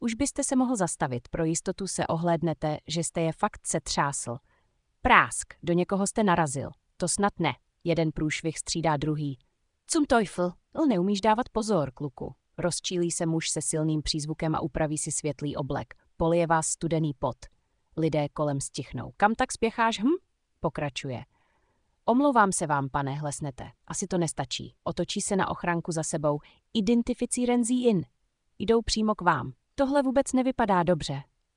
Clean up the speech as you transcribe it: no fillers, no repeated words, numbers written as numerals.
Už byste se mohl zastavit, pro jistotu se ohlédnete, že jste je fakt setřásl. Prásk, do někoho jste narazil. To snad ne. Jeden průšvih střídá druhý. Zum Teufel, neumíš dávat pozor, kluku. Rozčílí se muž se silným přízvukem a upraví si světlý oblek. Polije vás studený pot. Lidé kolem stichnou. Kam tak spěcháš, Pokračuje. Omlouvám se vám, pane, hlesnete. Asi to nestačí. Otočí se na ochranku za sebou. Identifizieren Sie ihn. Jdou přímo k vám. Tohle vůbec nevypadá dobře.